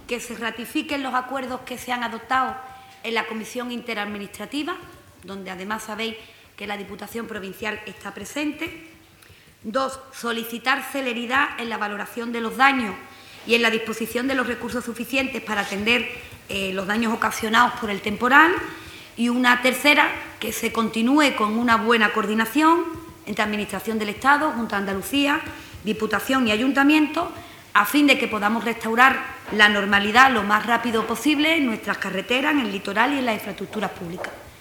que se ratifiquen los acuerdos que se han adoptado en la Comisión Interadministrativa, donde además sabéis que la Diputación Provincial está presente. 2. Solicitar celeridad en la valoración de los daños y en la disposición de los recursos suficientes para atender los daños ocasionados por el temporal. Y una tercera, que se continúe con una buena coordinación entre Administración del Estado, Junta de Andalucía, Diputación y Ayuntamiento, a fin de que podamos restaurar la normalidad lo más rápido posible en nuestras carreteras, en el litoral y en las infraestructuras públicas.